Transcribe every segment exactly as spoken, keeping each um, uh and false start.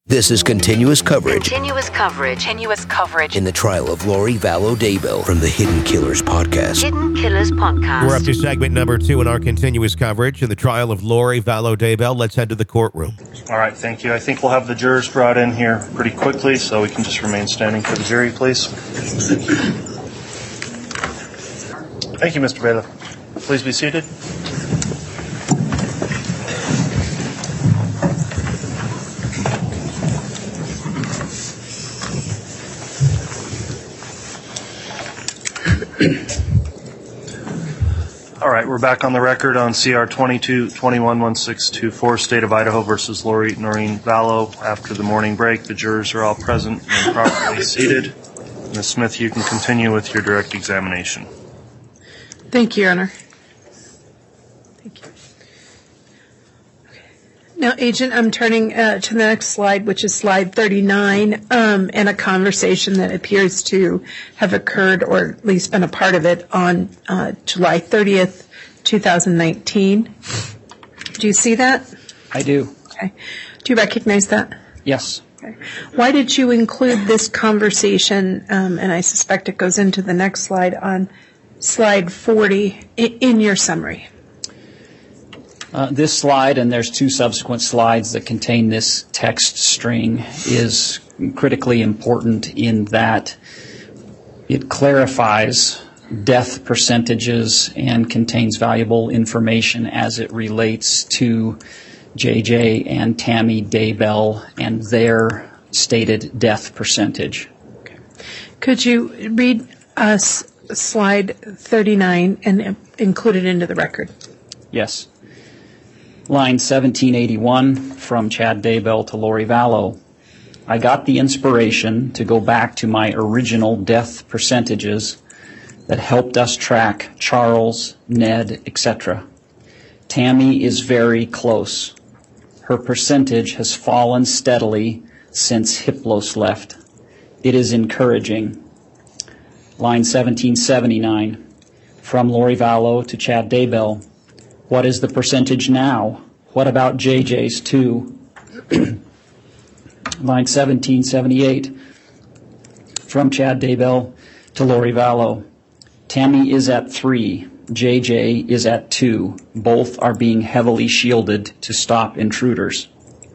This is continuous coverage. Continuous coverage. Continuous coverage. In the trial of Lori Vallow Daybell from the Hidden Killers podcast. Hidden Killers podcast. We're up to segment number two in our continuous coverage in the trial of Lori Vallow Daybell. Let's head to the courtroom. All right, thank you. I think we'll have the jurors brought in here pretty quickly, so we can just remain standing for the jury, please. Thank you, Mister Bailiff. Please be seated. All right, we're back on the record on C R twenty-two twenty-one one six two four, State of Idaho versus Lori Noreen Vallow. After the morning break, the jurors are all present and properly seated. Miz Smith, you can continue with your direct examination. Thank you, Your Honor. Thank you. Okay. Now, Agent, I'm turning uh, to the next slide, which is slide thirty-nine, um, and a conversation that appears to have occurred, or at least been a part of it, on uh, July thirtieth, twenty nineteen. Do you see that? I do. Okay. Do you recognize that? Yes. Okay. Why did you include this conversation, um, and I suspect it goes into the next slide, on slide forty in your summary? Uh, this slide, and there's two subsequent slides that contain this text string, is critically important in that it clarifies death percentages and contains valuable information as it relates to J J and Tammy Daybell and their stated death percentage. Okay. Could you read us slide thirty-nine and include it into the record? Yes. Line seventeen eighty-one from Chad Daybell to Lori Vallow. I got the inspiration to go back to my original death percentages that helped us track Charles, Ned, et cetera. Tammy is very close. Her percentage has fallen steadily since Hiplos left. It is encouraging. Line seventeen seventy-nine, from Lori Vallow to Chad Daybell. What is the percentage now? What about J J's too? Line seventeen seventy-eight, from Chad Daybell to Lori Vallow. Tammy is at three. J J is at two. Both are being heavily shielded to stop intruders.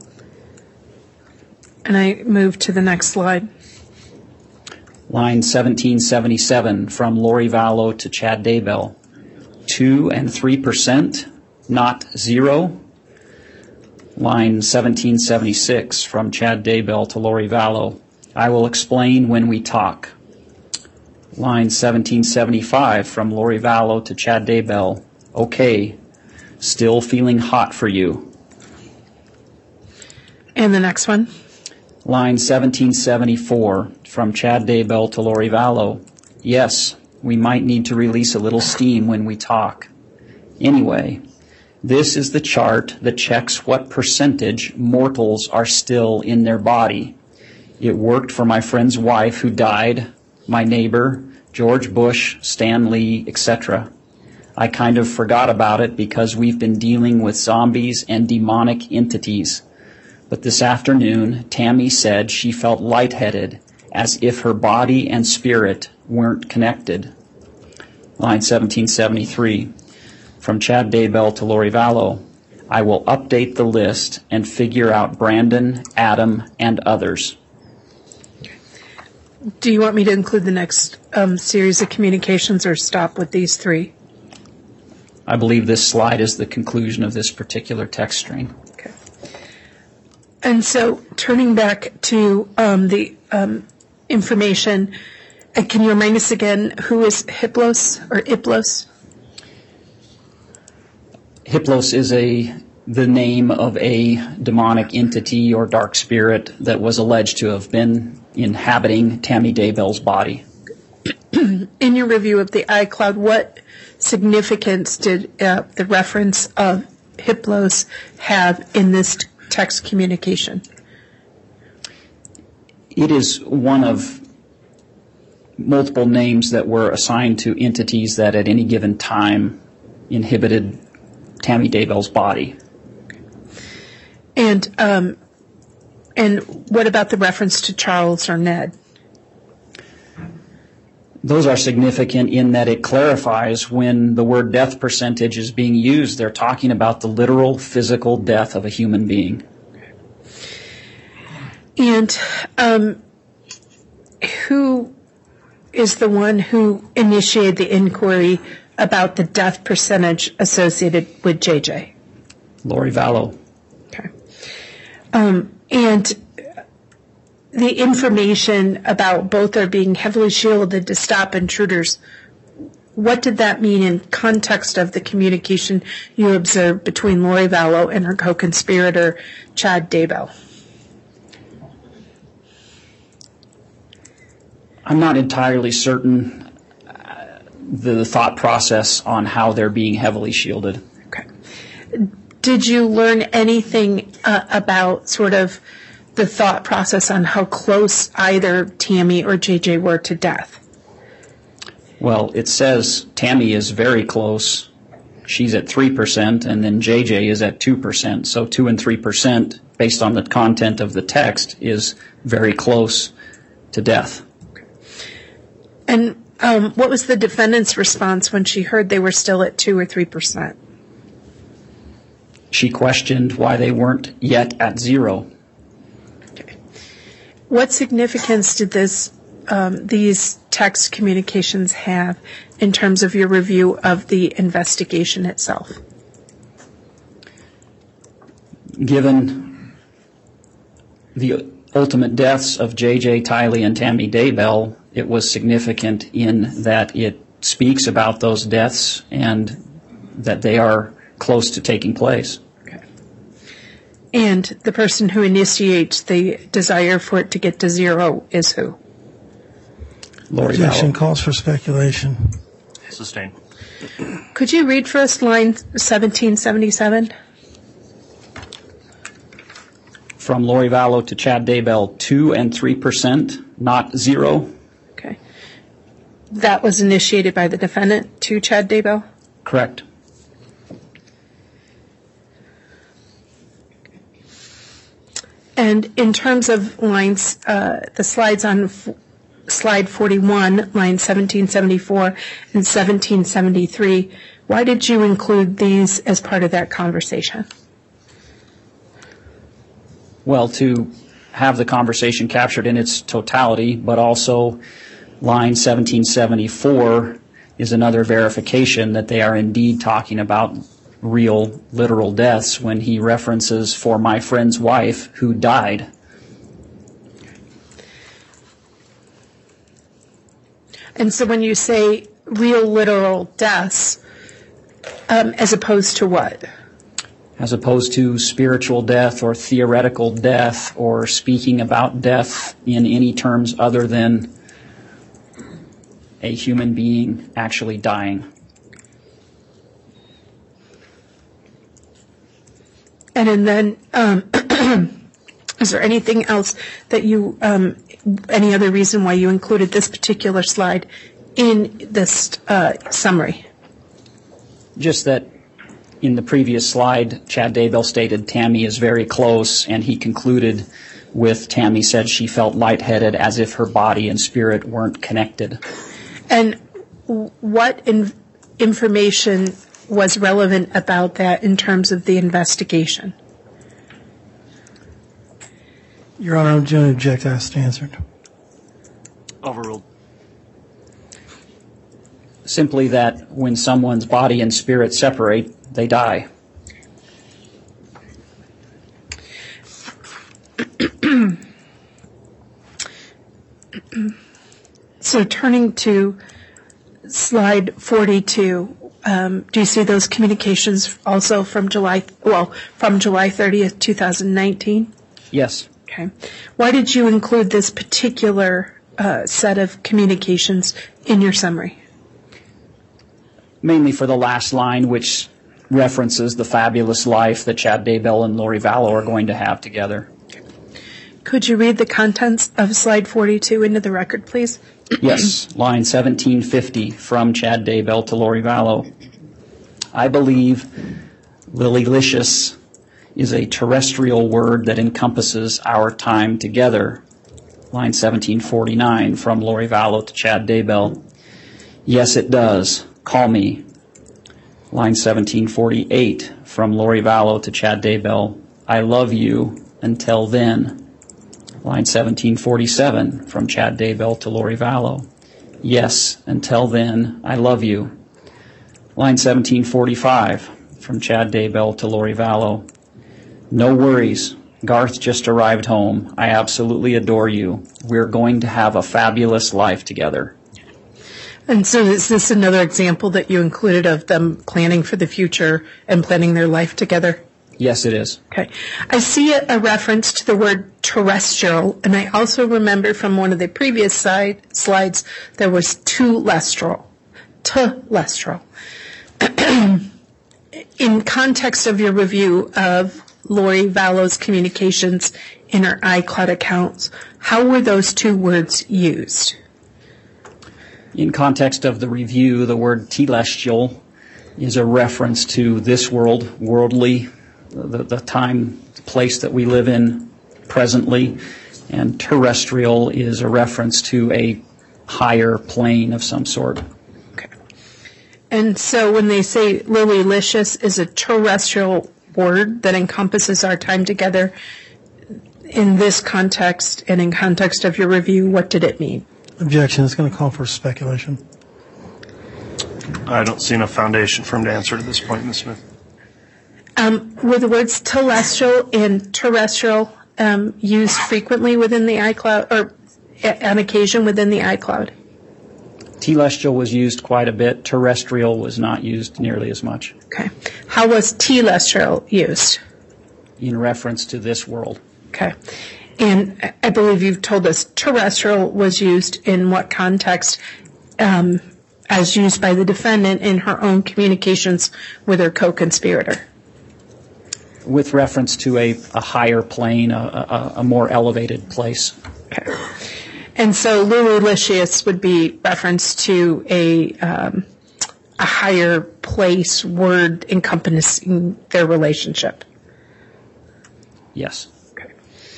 And I move to the next slide. Line seventeen seventy-seven, from Lori Vallow to Chad Daybell. Two and three percent, not zero. Line seventeen seventy-six, from Chad Daybell to Lori Vallow. I will explain when we talk. Line seventeen seventy-five, from Lori Vallow to Chad Daybell. Okay, still feeling hot for you. And the next one. Line seventeen seventy-four, from Chad Daybell to Lori Vallow. Yes, we might need to release a little steam when we talk. Anyway, this is the chart that checks what percentage mortals are still in their body. It worked for my friend's wife who died, my neighbor, George Bush, Stan Lee, et cetera. I kind of forgot about it because we've been dealing with zombies and demonic entities. But this afternoon, Tammy said she felt lightheaded, as if her body and spirit weren't connected. Line seventeen seventy-three, from Chad Daybell to Lori Vallow. I will update the list and figure out Brandon, Adam, and others. Do you want me to include the next um, series of communications or stop with these three? I believe this slide is the conclusion of this particular text string. Okay. And so turning back to um, the um, information, uh, can you remind us again who is Hiplos or Iplos? Hiplos is a the name of a demonic entity or dark spirit that was alleged to have been inhabiting Tammy Daybell's body. In your review of the iCloud, what significance did uh, the reference of Hiplos have in this t- text communication? It is one of multiple names that were assigned to entities that at any given time inhibited Tammy Daybell's body. And um, And what about the reference to Charles or Ned? Those are significant in that it clarifies when the word death percentage is being used, they're talking about the literal physical death of a human being. And um, who is the one who initiated the inquiry about the death percentage associated with J J? Lori Vallow. Okay. Um, and the information about both are being heavily shielded to stop intruders, what did that mean in context of the communication you observed between Lori Vallow and her co-conspirator, Chad Daybell? I'm not entirely certain uh, the thought process on how they're being heavily shielded. Okay. Did you learn anything uh, about sort of the thought process on how close either Tammy or J J were to death? Well, it says Tammy is very close. She's at three percent, and then J J is at two percent. So two and three percent, based on the content of the text, is very close to death. And um, what was the defendant's response when she heard they were still at two or three percent? She questioned why they weren't yet at zero. Okay. What significance did this um, these text communications have in terms of your review of the investigation itself? Given the ultimate deaths of J J Tiley and Tammy Daybell, it was significant in that it speaks about those deaths and that they are close to taking place. Okay. And the person who initiates the desire for it to get to zero is who? Lori Objection Vallow. calls for speculation. Sustained. Could you read for us line seventeen seventy-seven? From Lori Vallow to Chad Daybell, two and three percent, not zero. Okay. That was initiated by the defendant to Chad Daybell? Correct. And in terms of lines, uh, the slides on f- slide forty-one, line seventeen seventy-four and seventeen seventy-three, why did you include these as part of that conversation? Well, to have the conversation captured in its totality, but also line seventeen seventy-four is another verification that they are indeed talking about real, literal deaths when he references for my friend's wife who died. And so when you say real, literal deaths, um, as opposed to what? As opposed to spiritual death or theoretical death or speaking about death in any terms other than a human being actually dying. And, and then, um, is there anything else that you, um, any other reason why you included this particular slide in this uh, summary? Just that in the previous slide, Chad Daybell stated Tammy is very close, and he concluded with Tammy said she felt lightheaded as if her body and spirit weren't connected. And what in- information was relevant about that in terms of the investigation? Your Honor, I'm going to object. Asked answered. Overruled. Simply that when someone's body and spirit separate, they die. So turning to slide forty-two, um, do you see those communications also from July, well, from July thirtieth, twenty nineteen? Yes. Okay. Why did you include this particular uh, set of communications in your summary? Mainly for the last line, which references the fabulous life that Chad Daybell and Lori Vallow are going to have together. Could you read the contents of slide forty-two into the record, please? Yes, line seventeen fifty from Chad Daybell to Lori Vallow. I believe Lily Licious is a terrestrial word that encompasses our time together. Line seventeen forty-nine from Lori Vallow to Chad Daybell. Yes, it does. Call me. Line seventeen forty-eight from Lori Vallow to Chad Daybell. I love you until then. Line seventeen forty-seven from Chad Daybell to Lori Vallow. Yes, until then, I love you. Line seventeen forty-five from Chad Daybell to Lori Vallow. No worries. Garth just arrived home. I absolutely adore you. We're going to have a fabulous life together. And so is this another example that you included of them planning for the future and planning their life together? Yes, it is. Okay. I see a, a reference to the word terrestrial, and I also remember from one of the previous side, slides there was telestral. Telestral. In context of your review of Lori Vallow's communications in her iCloud accounts, how were those two words used? In context of the review, the word telestial is a reference to this world, worldly, the, the time, the place that we live in presently, and terrestrial is a reference to a higher plane of some sort. Okay. And so when they say Lily-licious is a terrestrial word that encompasses our time together, in this context and in context of your review, what did it mean? Objection. It's going to call for speculation. I don't see enough foundation for him to answer to this point, Miz Smith. Um, were the words telestial and terrestrial um, used frequently within the iCloud, or a- on occasion within the iCloud? Telestial was used quite a bit. Terrestrial was not used nearly as much. Okay. How was telestial used? In reference to this world. Okay. And I believe you've told us terrestrial was used in what context, um, as used by the defendant in her own communications with her co-conspirator? With reference to a, a higher plane, a, a, a more elevated place. Okay. And so Lily-licious would be reference to a um, a higher place word encompassing their relationship. Yes. Okay.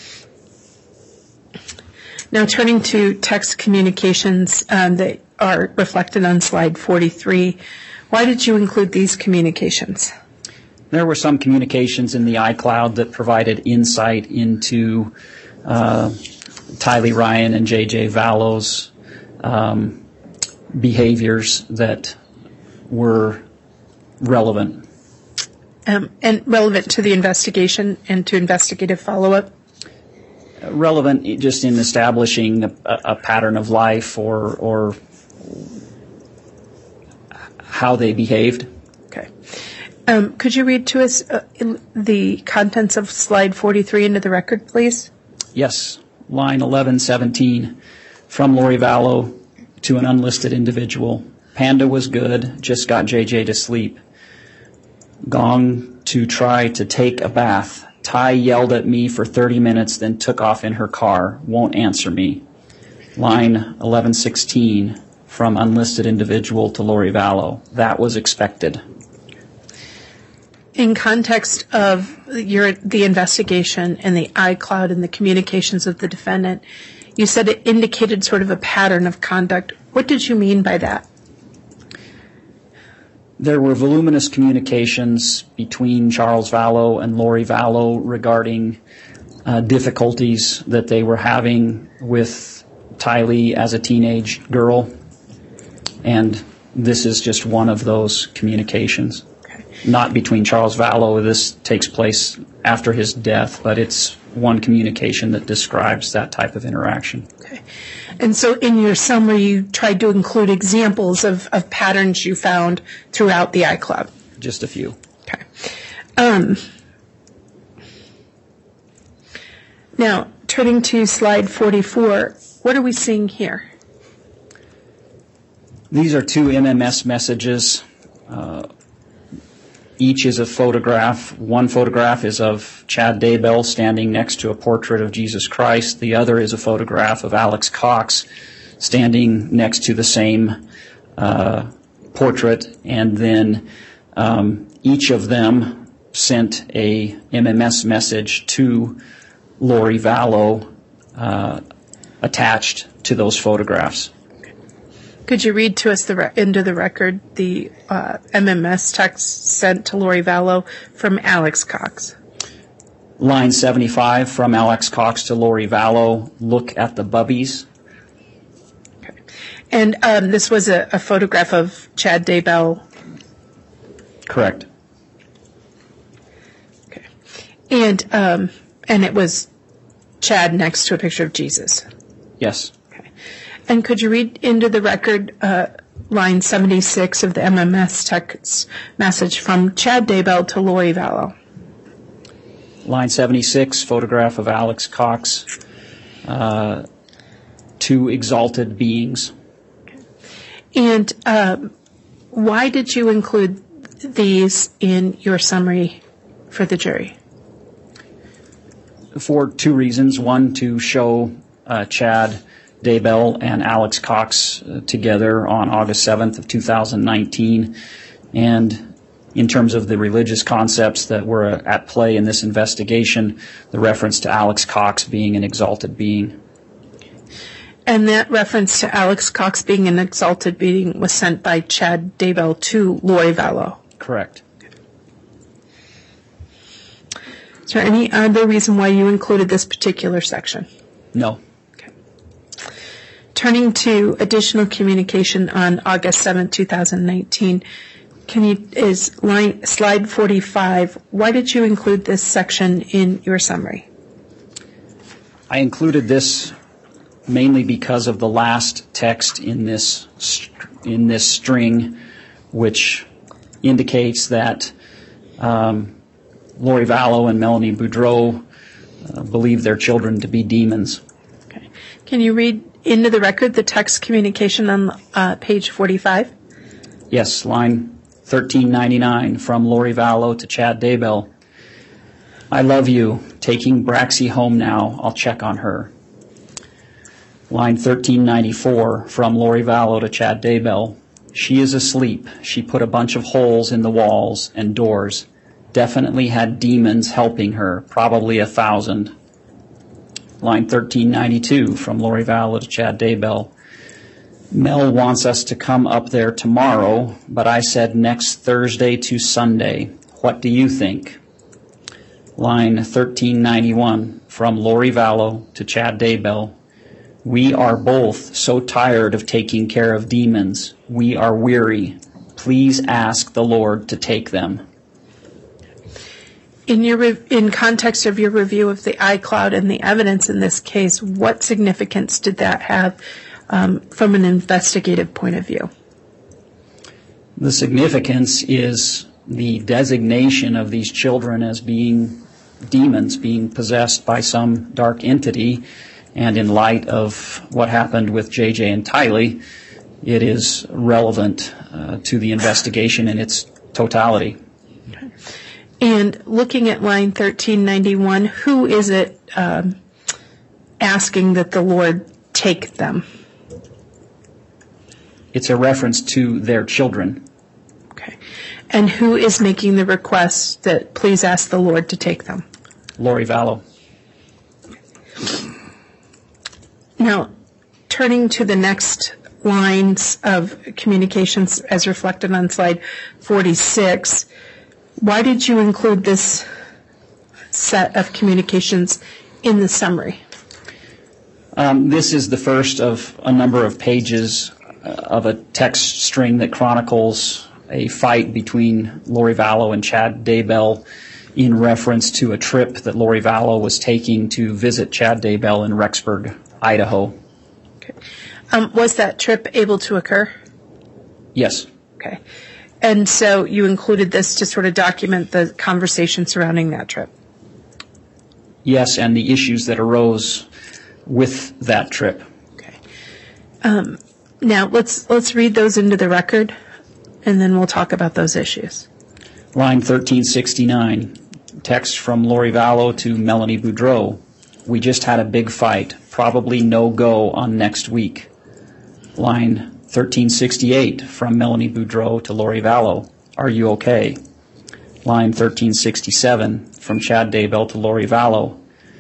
Now turning to text communications um, that are reflected on slide forty-three, why did you include these communications? There were some communications in the iCloud that provided insight into uh, Tylee Ryan and J J Vallow's um, behaviors that were relevant. Um, and relevant to the investigation and to investigative follow-up? Relevant just in establishing a, a pattern of life or, or how they behaved. Okay. Um, could you read to us uh, the contents of slide forty-three into the record, please? Yes. Line eleven seventeen from Lori Vallow to an unlisted individual. Panda was good, just got J J to sleep. Gone to try to take a bath. Ty yelled at me for thirty minutes, then took off in her car. Won't answer me. Line eleven sixteen from unlisted individual to Lori Vallow. That was expected. In context of your the investigation and the iCloud and the communications of the defendant, you said it indicated sort of a pattern of conduct. What did you mean by that? There were voluminous communications between Charles Vallow and Lori Vallow regarding uh, difficulties that they were having with Tylee as a teenage girl, and this is just one of those communications. Not between Charles Vallow. This takes place after his death, but it's one communication that describes that type of interaction. Okay. And so in your summary, you tried to include examples of, of patterns you found throughout the iCloud. Just a few. Okay. Um, now, turning to slide forty-four, what are we seeing here? These are two M M S messages. Uh, Each is a photograph. One photograph is of Chad Daybell standing next to a portrait of Jesus Christ. The other is a photograph of Alex Cox standing next to the same uh, portrait. And then um, each of them sent a M M S message to Lori Vallow uh, attached to those photographs. Could you read to us the re- into the record the uh, M M S text sent to Lori Vallow from Alex Cox? Line seventy-five from Alex Cox to Lori Vallow, look at the bubbies. Okay. And um, this was a, a photograph of Chad Daybell. Correct. Okay. And um, and it was Chad next to a picture of Jesus. Yes. Okay. And could you read into the record uh, line seventy-six of the M M S text message from Chad Daybell to Lori Vallow? Line seventy-six, photograph of Alex Cox, uh, two exalted beings. And um, why did you include these in your summary for the jury? For two reasons. One, to show uh, Chad Daybell and Alex Cox uh, together on August seventh of two thousand nineteen, and in terms of the religious concepts that were uh, at play in this investigation, the reference to Alex Cox being an exalted being. And that reference to Alex Cox being an exalted being was sent by Chad Daybell to Lori Vallow. Correct. Is there any other reason why you included this particular section? No. Okay. Turning to additional communication on August seventh, two thousand nineteen, can you, is line, slide forty-five, why did you include this section in your summary? I included this mainly because of the last text in this in this string, which indicates that um, Lori Vallow and Melanie Boudreau uh, believe their children to be demons. Okay. Can you read into the record the text communication on uh, page forty-five? Yes, line thirteen ninety-nine from Lori Vallow to Chad Daybell. I love you. Taking Braxy home now. I'll check on her. Line thirteen ninety-four from Lori Vallow to Chad Daybell. She is asleep. She put a bunch of holes in the walls and doors. Definitely had demons helping her, probably a thousand. Line thirteen ninety-two from Lori Vallow to Chad Daybell. Mel wants us to come up there tomorrow, but I said next Thursday to Sunday. What do you think? Line thirteen ninety-one from Lori Vallow to Chad Daybell. We are both so tired of taking care of demons. We are weary. Please ask the Lord to take them. In your re- in context of your review of the iCloud and the evidence in this case, what significance did that have um, from an investigative point of view? The significance is the designation of these children as being demons, being possessed by some dark entity. And in light of what happened with J J and Tylee, it is relevant uh, to the investigation in its totality. Okay. And looking at line thirteen ninety-one, who is it um, asking that the Lord take them? It's a reference to their children. Okay. And who is making the request that please ask the Lord to take them? Lori Vallow. Now, turning to the next lines of communications as reflected on slide forty-six, why did you include this set of communications in the summary? Um, this is the first of a number of pages uh, of a text string that chronicles a fight between Lori Vallow and Chad Daybell in reference to a trip that Lori Vallow was taking to visit Chad Daybell in Rexburg, Idaho. Okay. Um, was that trip able to occur? Yes. Okay. And so you included this to sort of document the conversation surrounding that trip? Yes, and the issues that arose with that trip. Okay. Um, now let's let's read those into the record, and then we'll talk about those issues. Line thirteen sixty-nine, text from Lori Vallow to Melanie Boudreau. We just had a big fight. Probably no go on next week. Line thirteen sixty-eight from Melanie Boudreau to Lori Vallow. Are you okay? Line thirteen sixty-seven from Chad Daybell to Lori Vallow.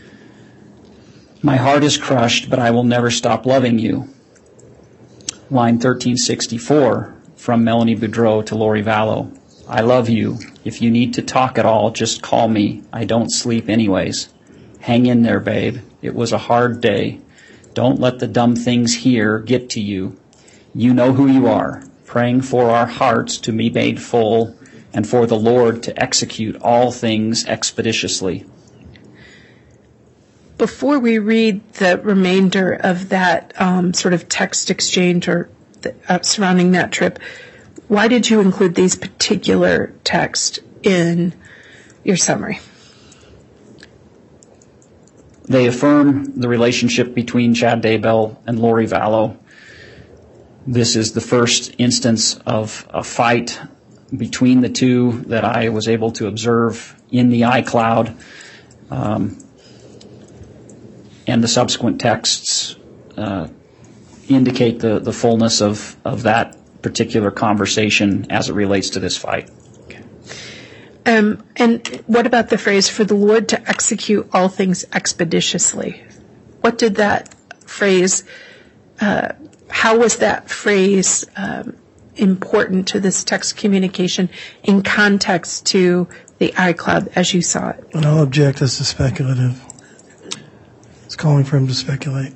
My heart is crushed, but I will never stop loving you. Line thirteen sixty-four from Melanie Boudreau to Lori Vallow. I love you. If you need to talk at all, just call me. I don't sleep anyways. Hang in there, babe. It was a hard day. Don't let the dumb things here get to you. You know who you are. Praying for our hearts to be made full and for the Lord to execute all things expeditiously. Before we read the remainder of that um, sort of text exchange or the, uh, surrounding that trip, why did you include these particular texts in your summary? They affirm the relationship between Chad Daybell and Lori Vallow. This is the first instance of a fight between the two that I was able to observe in the iCloud. Um, and the subsequent texts uh, indicate the, the fullness of, of that particular conversation as it relates to this fight. Okay. Um, and what about the phrase, for the Lord to execute all things expeditiously? What did that phrase, uh, how was that phrase um, important to this text communication in context to the iCloud as you saw it? And I'll object as to speculative. It's calling for him to speculate.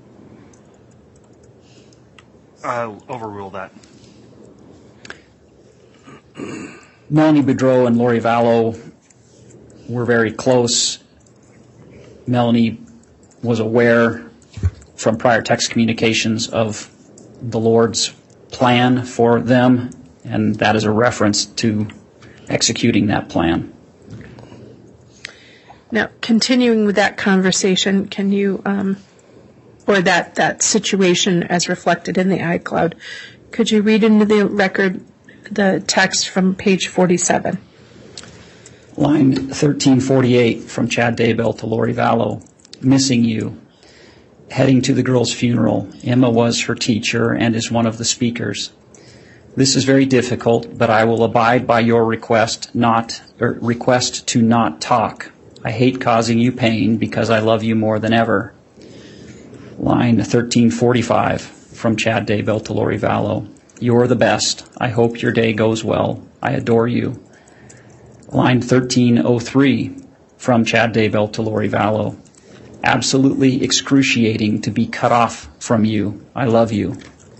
I'll overrule that. Melanie Boudreau and Lori Vallow were very close. Melanie was aware from prior text communications of the Lord's plan for them, and that is a reference to executing that plan. Now, continuing with that conversation, can you, um, or that, that situation as reflected in the iCloud, could you read into the record the text from page forty-seven? Line thirteen forty-eight from Chad Daybell to Lori Vallow. Missing you. Heading to the girl's funeral. Emma was her teacher and is one of the speakers. This is very difficult, but I will abide by your request not or request to not talk. I hate causing you pain because I love you more than ever. Line thirteen forty-five from Chad Daybell to Lori Vallow. You're the best. I hope your day goes well. I adore you. Line thirteen oh three from Chad Daybell to Lori Vallow. Absolutely excruciating to be cut off from you. I love you.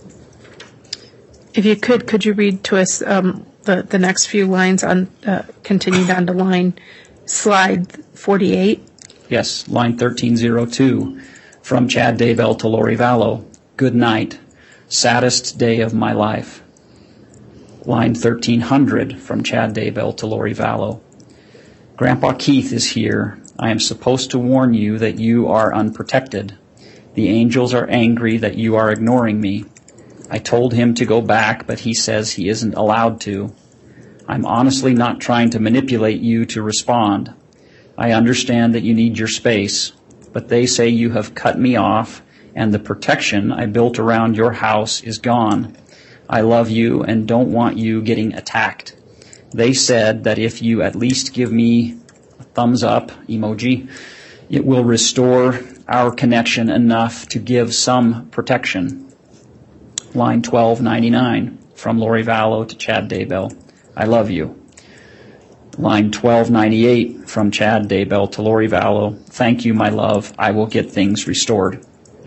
If you could, could you read to us um, the, the next few lines on, uh, continued on to line, slide forty-eight? Yes, line thirteen oh two from Chad Daybell to Lori Vallow. Good night. Saddest day of my life. Line thirteen hundred from Chad Daybell to Lori Vallow. Grandpa Keith is here. I am supposed to warn you that you are unprotected. The angels are angry that you are ignoring me. I told him to go back, but he says he isn't allowed to. I'm honestly not trying to manipulate you to respond. I understand that you need your space, but they say you have cut me off, and the protection I built around your house is gone. I love you and don't want you getting attacked. They said that if you at least give me a thumbs up emoji, it will restore our connection enough to give some protection. Line twelve ninety-nine from Lori Vallow to Chad Daybell. I love you. Line twelve ninety-eight from Chad Daybell to Lori Vallow. Thank you, my love. I will get things restored.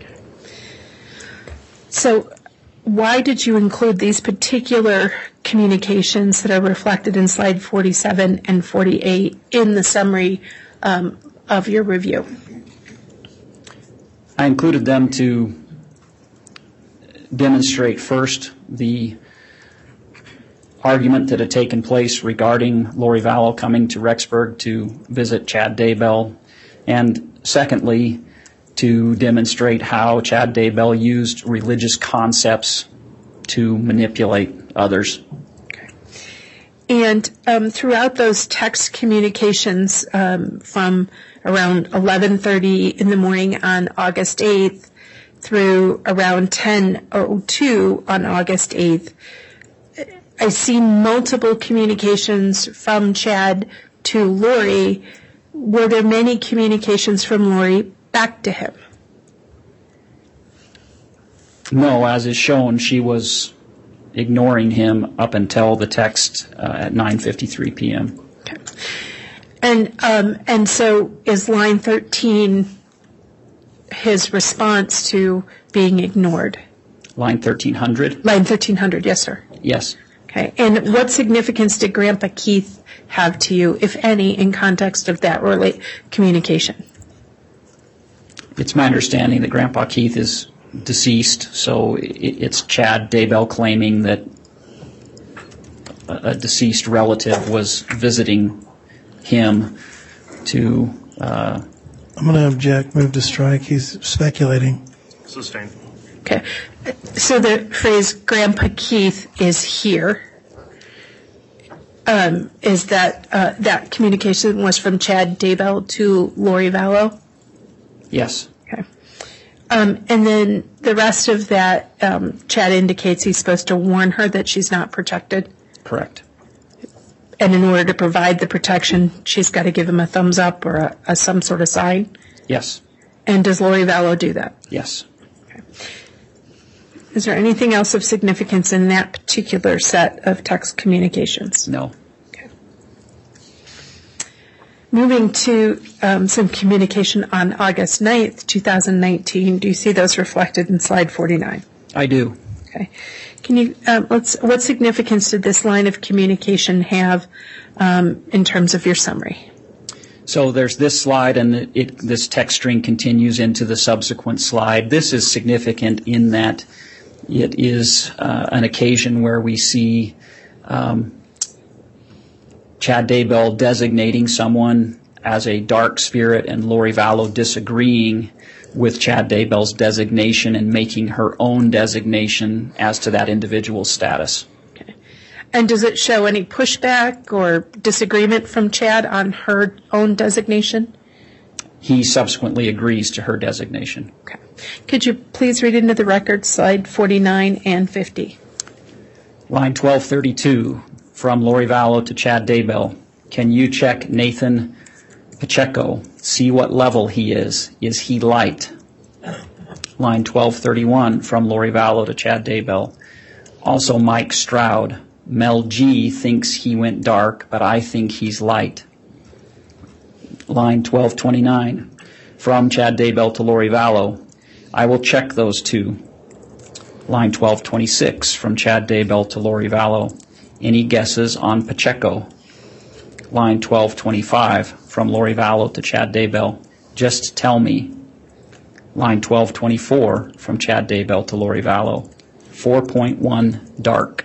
So why did you include these particular communications that are reflected in slide forty-seven and forty-eight in the summary um, of your review? I included them to demonstrate first the argument that had taken place regarding Lori Vallow coming to Rexburg to visit Chad Daybell, and secondly, to demonstrate how Chad Daybell used religious concepts to manipulate others. Okay. And um, throughout those text communications um, from around eleven thirty in the morning on August eighth through around ten oh two on August eighth, I see multiple communications from Chad to Lori. Were there many communications from Lori back to him? No, as is shown, she was ignoring him up until the text uh, at nine fifty-three p.m. Okay. And um, and so is line thirteen his response to being ignored? Line thirteen hundred? Line thirteen hundred, yes, sir. Yes. Okay. And what significance did Grandpa Keith have to you, if any, in context of that relate communication? It's my understanding that Grandpa Keith is deceased, so it's Chad Daybell claiming that a deceased relative was visiting him to... Uh, I'm going to object, move to strike. He's speculating. Sustained. Okay. So the phrase Grandpa Keith is here. Um, is that uh, that communication was from Chad Daybell to Lori Vallow? Yes. Okay. Um, and then the rest of that, um, Chad indicates he's supposed to warn her that she's not protected. Correct. And in order to provide the protection, she's got to give him a thumbs up or a, a some sort of sign. Yes. And does Lori Vallow do that? Yes. Okay. Is there anything else of significance in that particular set of text communications? No. Okay. Moving to um, some communication on August ninth, twenty nineteen. Do you see those reflected in slide forty-nine? I do. Okay. Can you, um, let's, what significance did this line of communication have um, in terms of your summary? So there's this slide, and it, it, this text string continues into the subsequent slide. This is significant in that it is uh, an occasion where we see um, Chad Daybell designating someone as a dark spirit and Lori Vallow disagreeing with Chad Daybell's designation and making her own designation as to that individual's status. Okay. And does it show any pushback or disagreement from Chad on her own designation? He subsequently agrees to her designation. Okay. Could you please read into the record slide forty-nine and fifty? Line twelve thirty-two from Lori Vallow to Chad Daybell. Can you check Nathan Pacheco? See what level he is. Is he light? Line twelve thirty-one from Lori Vallow to Chad Daybell. Also Mike Stroud. Mel G thinks he went dark, but I think he's light. Line twelve twenty-nine from Chad Daybell to Lori Vallow. I will check those two. Line twelve twenty-six from Chad Daybell to Lori Vallow. Any guesses on Pacheco? Line twelve twenty-five from Lori Vallow to Chad Daybell. Just tell me. Line twelve twenty-four from Chad Daybell to Lori Vallow. four point one dark.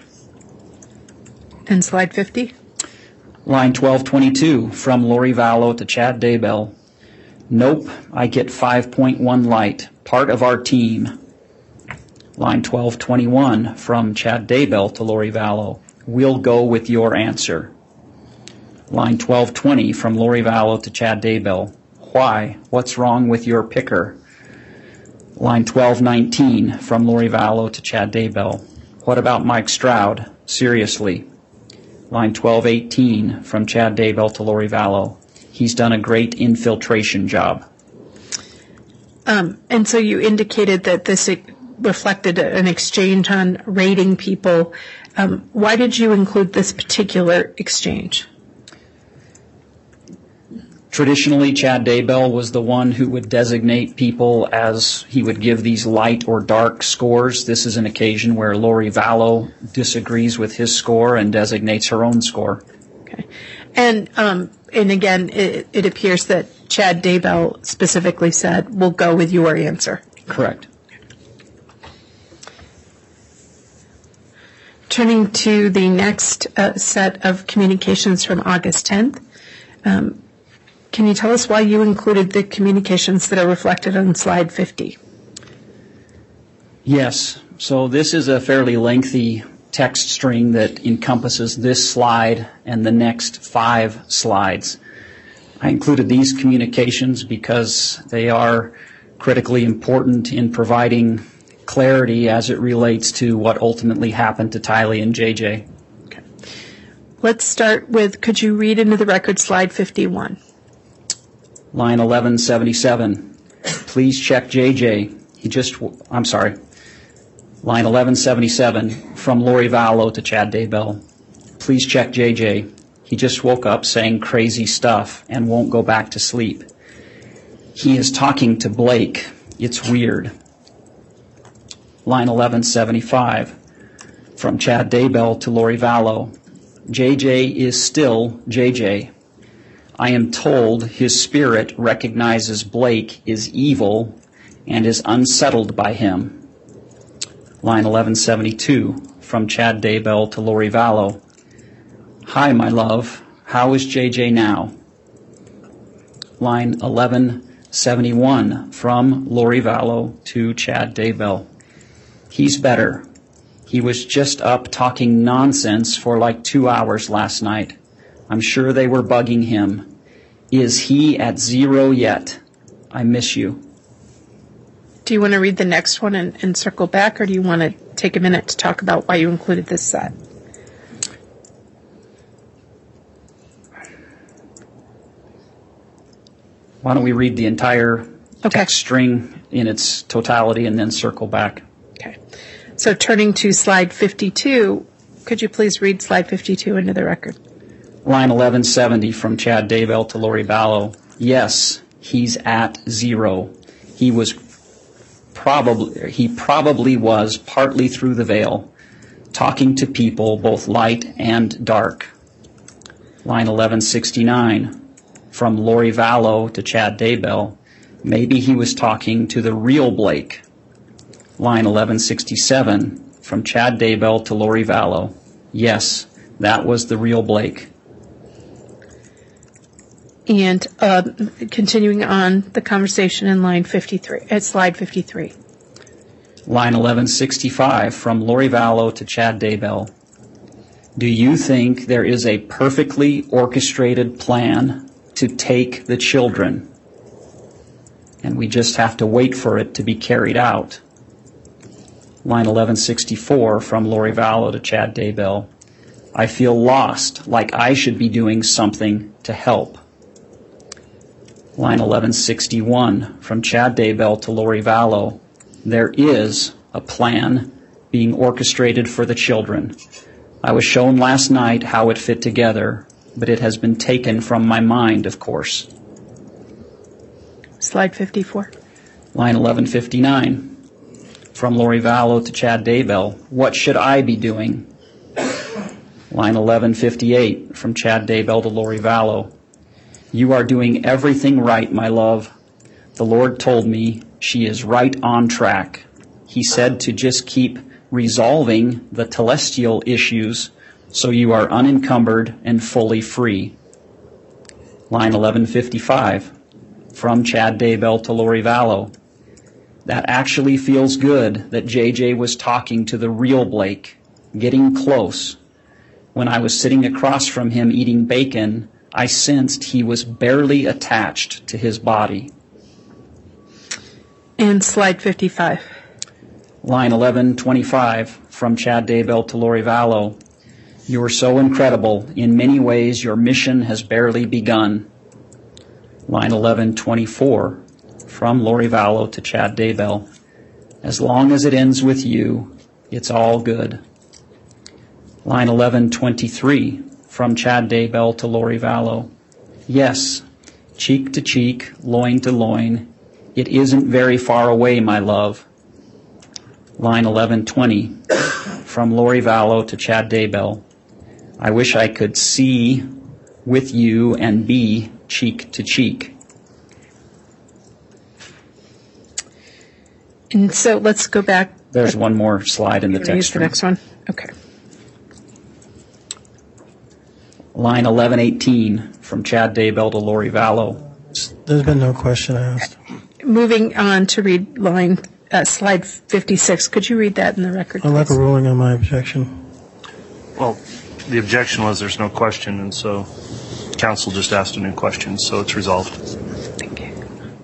And slide fifty? Line twelve twenty-two from Lori Vallow to Chad Daybell. Nope, I get five point one light. Part of our team. Line twelve twenty-one from Chad Daybell to Lori Vallow. We'll go with your answer. Line twelve twenty from Lori Vallow to Chad Daybell. Why? What's wrong with your picker? Line twelve nineteen from Lori Vallow to Chad Daybell. What about Mike Stroud? Seriously. Line twelve eighteen from Chad Daybell to Lori Vallow. He's done a great infiltration job. Um, and so you indicated that this reflected an exchange on rating people. Um, why did you include this particular exchange? Traditionally, Chad Daybell was the one who would designate people as he would give these light or dark scores. This is an occasion where Lori Vallow disagrees with his score and designates her own score. Okay. And um, and again, it, it appears that Chad Daybell specifically said, we'll go with your answer. Correct. Turning to the next uh, set of communications from August tenth, um, can you tell us why you included the communications that are reflected on slide fifty? Yes. So this is a fairly lengthy text string that encompasses this slide and the next five slides. I included these communications because they are critically important in providing clarity as it relates to what ultimately happened to Tylee and J J. let's start with, could you read into the record slide fifty-one? Line eleven seventy-seven. Please check J J. He just, I'm sorry. Line eleven seventy-seven from Lori Vallow to Chad Daybell. Please check J J. He just woke up saying crazy stuff and won't go back to sleep. He is talking to Blake. It's weird. Line eleven seventy-five from Chad Daybell to Lori Vallow. J J is still J J. I am told his spirit recognizes Blake is evil and is unsettled by him. Line eleven seventy-two from Chad Daybell to Lori Vallow. Hi, my love. How is J J now? Line eleven seventy-one from Lori Vallow to Chad Daybell. He's better. He was just up talking nonsense for like two hours last night. I'm sure they were bugging him. Is he at zero yet? I miss you. Do you want to read the next one and, and circle back, or do you want to take a minute to talk about why you included this set? Why don't we read the entire Okay. text string in its totality and then circle back? Okay. So turning to slide fifty-two, could you please read slide fifty-two into the record? Line eleven seventy from Chad Daybell to Lori Vallow. Yes, he's at zero. He was probably, he probably was partly through the veil, talking to people both light and dark. Line eleven sixty-nine from Lori Vallow to Chad Daybell. Maybe he was talking to the real Blake. Line eleven sixty-seven from Chad Daybell to Lori Vallow. Yes, that was the real Blake. And uh, continuing on the conversation in line fifty-three, at slide fifty-three. Line eleven sixty-five from Lori Vallow to Chad Daybell. Do you think there is a perfectly orchestrated plan to take the children, and we just have to wait for it to be carried out? Line eleven sixty-four from Lori Vallow to Chad Daybell. I feel lost, like I should be doing something to help. Line eleven sixty-one from Chad Daybell to Lori Vallow. There is a plan being orchestrated for the children. I was shown last night how it fit together, but it has been taken from my mind, of course. Slide fifty-four. Line eleven fifty-nine from Lori Vallow to Chad Daybell. What should I be doing? Line eleven fifty-eight from Chad Daybell to Lori Vallow. You are doing everything right, my love. The Lord told me she is right on track. He said to just keep resolving the telestial issues so you are unencumbered and fully free. Line eleven fifty-five from Chad Daybell to Lori Vallow. That actually feels good that J J was talking to the real Blake, getting close. When I was sitting across from him eating bacon, I sensed he was barely attached to his body. And slide fifty-five. Line eleven twenty-five from Chad Daybell to Lori Vallow. You are so incredible. In many ways, your mission has barely begun. Line eleven twenty-four from Lori Vallow to Chad Daybell. As long as it ends with you, it's all good. Line eleven twenty-three from Chad Daybell to Lori Vallow. Yes, cheek to cheek, loin to loin. It isn't very far away, my love. Line eleven twenty from Lori Vallow to Chad Daybell. I wish I could see with you and be cheek to cheek. And so let's go back. There's one more slide in the Can we use text the string. next one? Okay. Line eleven eighteen from Chad Daybell to Lori Vallow. There's been no question asked. Moving on to read line, uh, slide fifty-six. Could you read that in the record, I'd like a please? ruling on my objection. Well, the objection was there's no question, and so council just asked a new question, so it's resolved. Thank you.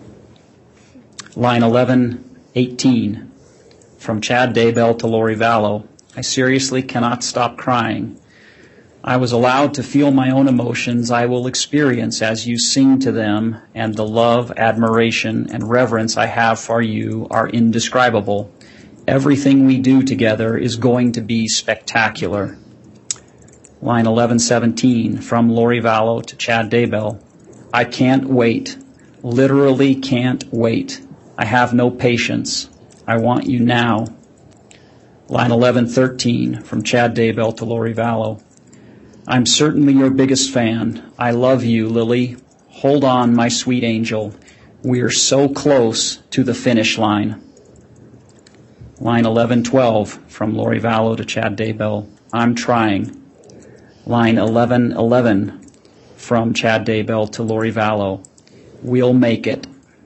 Line eleven eighteen from Chad Daybell to Lori Vallow. I seriously cannot stop crying. I was allowed to feel my own emotions I will experience as you sing to them, and the love, admiration, and reverence I have for you are indescribable. Everything we do together is going to be spectacular. Line eleven seventeen from Lori Vallow to Chad Daybell. I can't wait. Literally can't wait. I have no patience. I want you now. Line eleven thirteen from Chad Daybell to Lori Vallow. I'm certainly your biggest fan. I love you, Lily. Hold on, my sweet angel. We're so close to the finish line. Line eleven twelve from Lori Vallow to Chad Daybell. I'm trying. Line eleven eleven from Chad Daybell to Lori Vallow. We'll make it.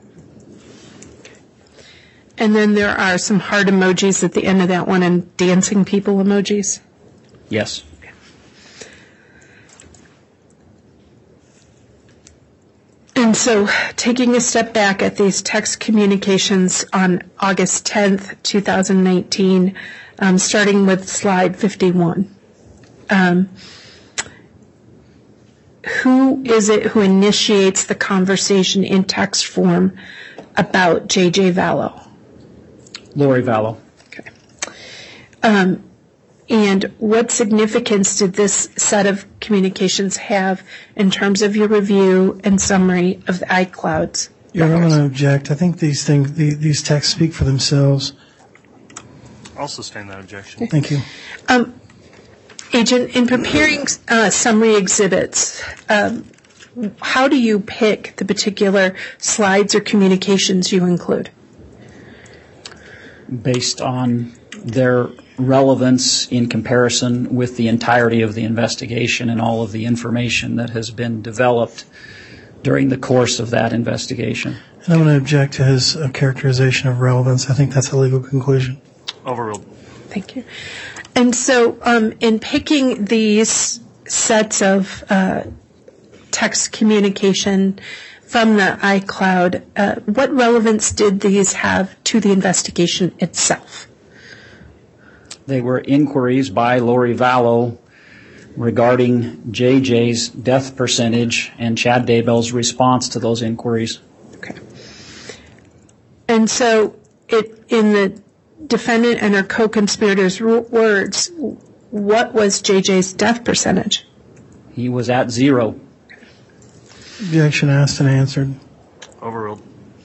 And then there are some heart emojis at the end of that one and dancing people emojis. Yes. And so, taking a step back at these text communications on August tenth, twenty nineteen, um, starting with slide fifty-one. Um, who is it who initiates the conversation in text form about J J Vallow? Lori Vallow. Okay. Um, and what significance did this set of communications have in terms of your review and summary of the iClouds? Your Honor, I'm going to object. I think these things, the, these texts speak for themselves. I'll sustain that objection. Thank you. Um, Agent, in preparing uh, summary exhibits, um, how do you pick the particular slides or communications you include? Based on their relevance in comparison with the entirety of the investigation and all of the information that has been developed during the course of that investigation. And I'm going to object to his uh, characterization of relevance. I think that's a legal conclusion. Overruled. Thank you. And so um, in picking these sets of uh, text communication from the iCloud, uh, what relevance did these have to the investigation itself? They were inquiries by Lori Vallow regarding J J's death percentage and Chad Daybell's response to those inquiries. Okay. And so it, in the defendant and her co-conspirators' words, what was J J's death percentage? He was at zero. Objection asked and answered. Overruled.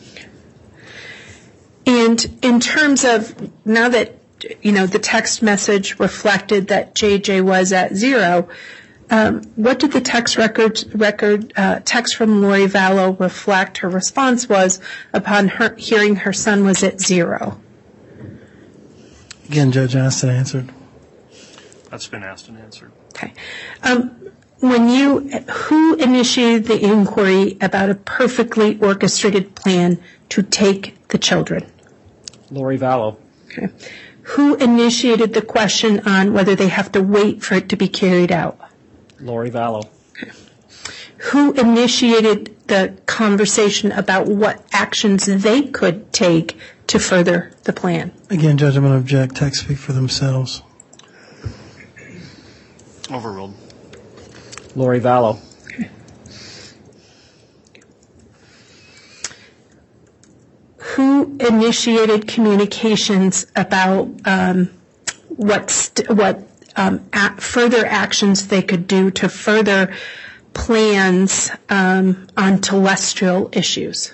And in terms of, now that, you know, the text message reflected that J J was at zero, um, what did the text record, record uh, text from Lori Vallow reflect her response was upon her hearing her son was at zero? Again, Judge asked and answered. That's been asked and answered. Okay. Um, when you, who initiated the inquiry about a perfectly orchestrated plan to take the children? Lori Vallow. Okay. Who initiated the question on whether they have to wait for it to be carried out? Lori Vallow. Okay. Who initiated the conversation about what actions they could take to further the plan? Again, Judge, I'm going to object. Texts speak for themselves. Overruled. Lori Vallow. Okay. Who initiated communications about um, what st- what um, a- further actions they could do to further plans um, on terrestrial issues?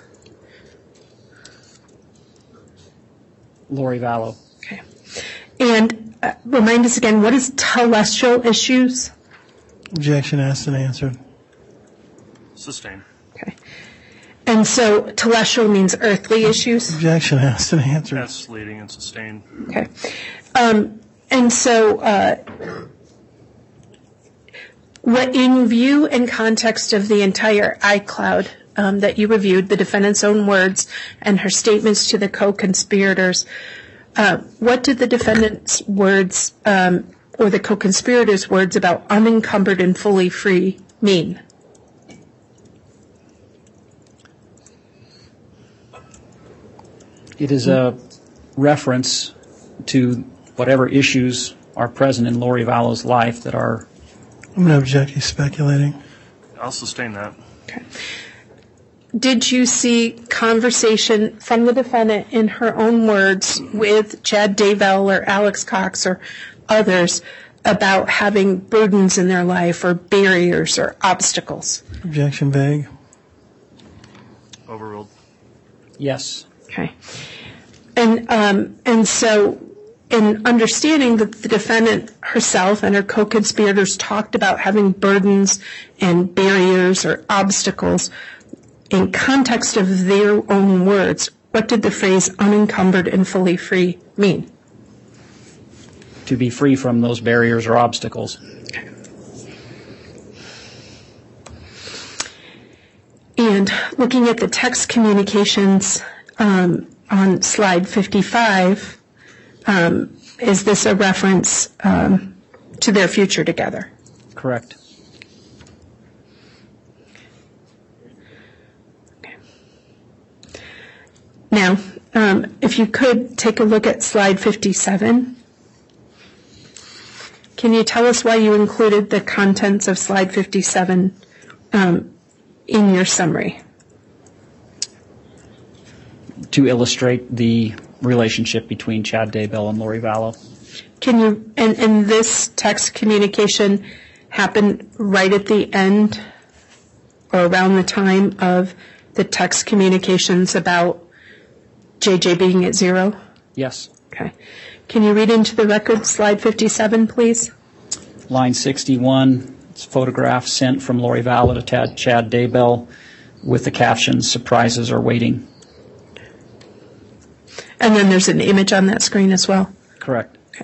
Lori Vallow. Okay. And uh, remind us again, what is terrestrial issues? Objection asked and answered. Sustained. Okay. And so terrestrial means earthly issues? Objection asked and answered. Yes, leading and sustained. Okay. Um, and so uh, what, in view and context of the entire iCloud um, that you reviewed, the defendant's own words and her statements to the co-conspirators, uh, what did the defendant's words um, or the co-conspirators' words about unencumbered and fully free mean? It is a reference to whatever issues are present in Lori Vallow's life that are I'm going to object. He's speculating. I'll sustain that. Okay. Did you see conversation from the defendant in her own words with Chad Daybell or Alex Cox or others about having burdens in their life or barriers or obstacles? Objection vague. Overruled. Yes. Okay. And um, and so in understanding that the defendant herself and her co-conspirators talked about having burdens and barriers or obstacles, in context of their own words, what did the phrase unencumbered and fully free mean? To be free from those barriers or obstacles. And looking at the text communications um, on slide fifty-five, um, is this a reference um, to their future together? Correct. Now, um, if you could take a look at slide fifty-seven. Can you tell us why you included the contents of slide fifty-seven um, in your summary? To illustrate the relationship between Chad Daybell and Lori Vallow. Can you, and, and this text communication happened right at the end or around the time of the text communications about J J being at zero? Yes. Okay. Can you read into the record slide fifty-seven, please? Line sixty-one, it's a photograph sent from Lori Vallow to Chad, Chad Daybell with the caption, "Surprises are waiting." And then there's an image on that screen as well? Correct. Okay.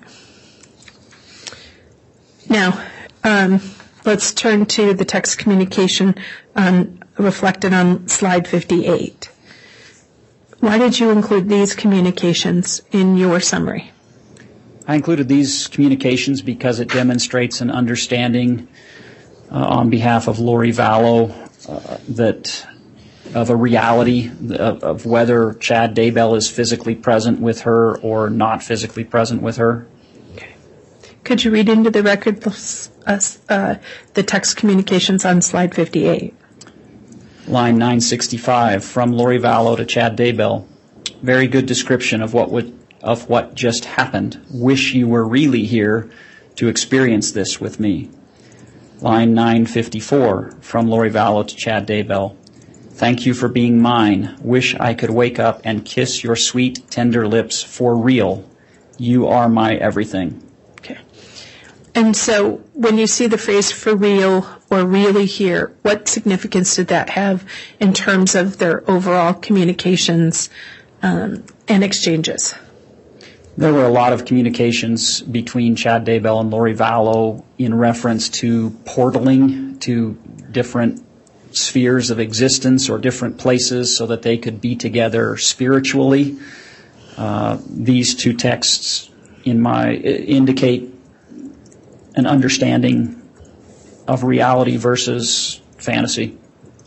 Now, um, let's turn to the text communication um, reflected on slide fifty-eight. Why did you include these communications in your summary? I included these communications because it demonstrates an understanding uh, on behalf of Lori Vallow uh, that of a reality of, of whether Chad Daybell is physically present with her or not physically present with her. Okay. Could you read into the record the, uh, uh, the text communications on slide fifty-eight? Line nine sixty-five, from Lori Vallow to Chad Daybell. Very good description of what would of what just happened. Wish you were really here to experience this with me. Line nine fifty-four, from Lori Vallow to Chad Daybell. Thank you for being mine. Wish I could wake up and kiss your sweet, tender lips for real. You are my everything. Okay. And so when you see the phrase "for real" or "really here," what significance did that have in terms of their overall communications um, and exchanges? There were a lot of communications between Chad Daybell and Lori Vallow in reference to portaling to different spheres of existence or different places so that they could be together spiritually. Uh, these two texts in my indicate an understanding of reality versus fantasy.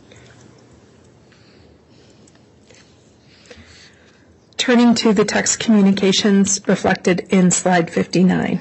Turning to the text communications reflected in slide fifty-nine.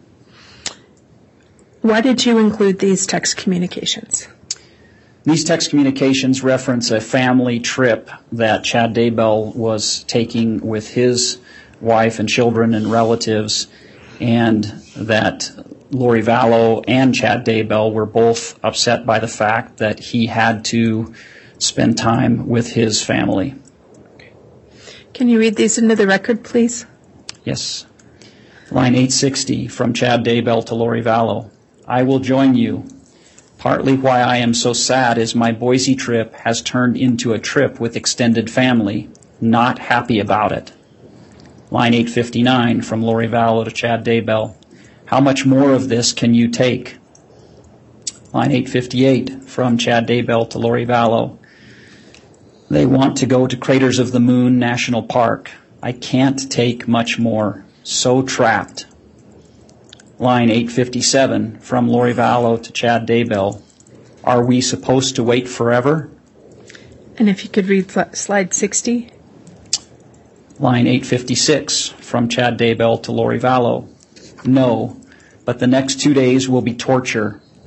Why did you include these text communications? These text communications reference a family trip that Chad Daybell was taking with his wife and children and relatives, and that Lori Vallow and Chad Daybell were both upset by the fact that he had to spend time with his family. Can you read these into the record, please? Yes. Line eight sixty, from Chad Daybell to Lori Vallow. I will join you. Partly why I am so sad is my Boise trip has turned into a trip with extended family. Not happy about it. Line eight fifty-nine, from Lori Vallow to Chad Daybell. How much more of this can you take? Line eight fifty-eight, from Chad Daybell to Lori Vallow. They want to go to Craters of the Moon National Park. I can't take much more. So trapped. Line eight fifty-seven, from Lori Vallow to Chad Daybell. Are we supposed to wait forever? And if you could read slide sixty. Line eight fifty-six, from Chad Daybell to Lori Vallow. No, but the next two days will be torture.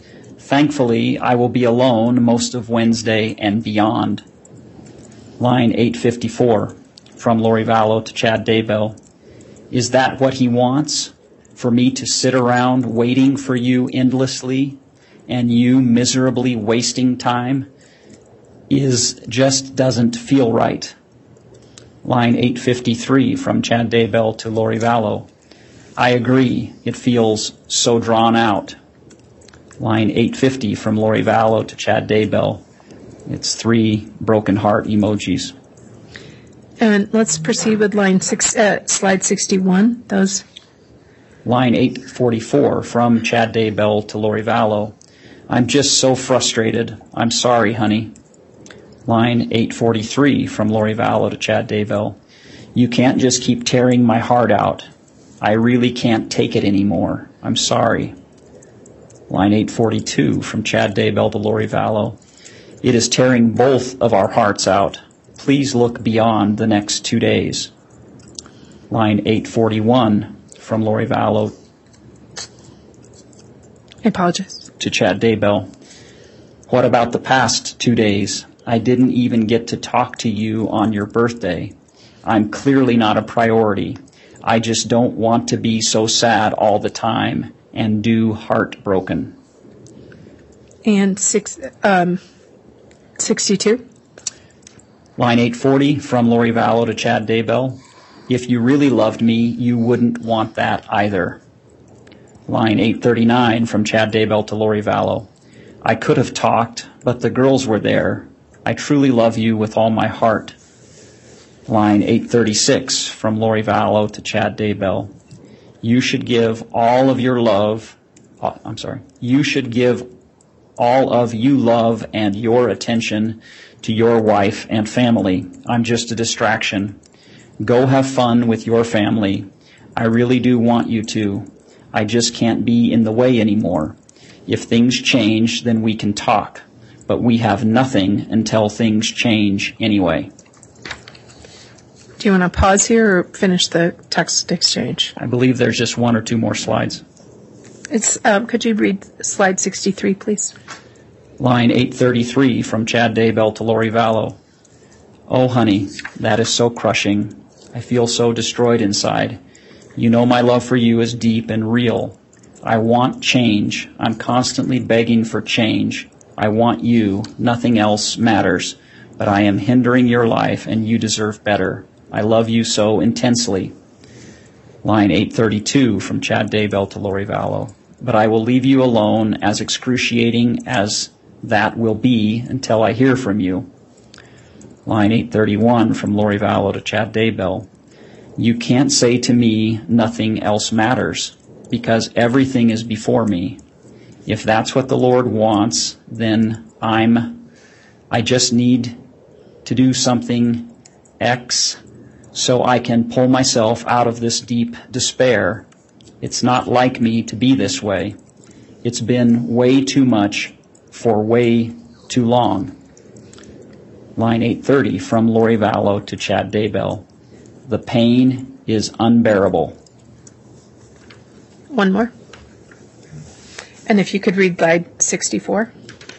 Thankfully, I will be alone most of Wednesday and beyond. Line eight fifty-four from Lori Vallow to Chad Daybell. Is that what he wants? For me to sit around waiting for you endlessly and you miserably wasting time? Is just doesn't feel right. Line eight fifty-three from Chad Daybell to Lori Vallow. I agree, it feels so drawn out. Line eight fifty from Lori Vallow to Chad Daybell. It's three broken heart emojis. And let's proceed with line six, uh, slide sixty-one. Those. Line eight forty-four from Chad Daybell to Lori Vallow. I'm just so frustrated. I'm sorry, honey. Line eight forty-three from Lori Vallow to Chad Daybell. You can't just keep tearing my heart out. I really can't take it anymore. I'm sorry. Line eight forty-two from Chad Daybell to Lori Vallow. It is tearing both of our hearts out. Please look beyond the next two days. Line eight forty-one from Lori Vallow I apologize. to Chad Daybell. What about the past two days? I didn't even get to talk to you on your birthday. I'm clearly not a priority. I just don't want to be so sad all the time and do heartbroken. And six, um, sixty-two. Line eight forty from Lori Vallow to Chad Daybell. If you really loved me, you wouldn't want that either. Line eight thirty-nine from Chad Daybell to Lori Vallow. I could have talked, but the girls were there. I truly love you with all my heart. Line eight thirty-six from Lori Vallow to Chad Daybell. You should give all of your love, oh, I'm sorry, you should give all of you love and your attention to your wife and family. I'm just a distraction. Go have fun with your family. I really do want you to. I just can't be in the way anymore. If things change, then we can talk. But we have nothing until things change anyway. Do you want to pause here or finish the text exchange? I believe there's just one or two more slides. It's. Um, could you read slide sixty-three, please? Line eight thirty-three from Chad Daybell to Lori Vallow. Oh, honey, that is so crushing. I feel so destroyed inside. You know my love for you is deep and real. I want change. I'm constantly begging for change. I want you. Nothing else matters. But I am hindering your life, and you deserve better. I love you so intensely. Line eight thirty-two from Chad Daybell to Lori Vallow. But I will leave you alone, as excruciating as that will be, until I hear from you. Line eight thirty-one from Lori Vallow to Chad Daybell. You can't say to me nothing else matters, because everything is before me. If that's what the Lord wants, then I'm, I just need to do something X so I can pull myself out of this deep despair. It's not like me to be this way. It's been way too much for way too long. Line eight thirty from Lori Vallow to Chad Daybell. The pain is unbearable. One more. And if you could read slide sixty-four.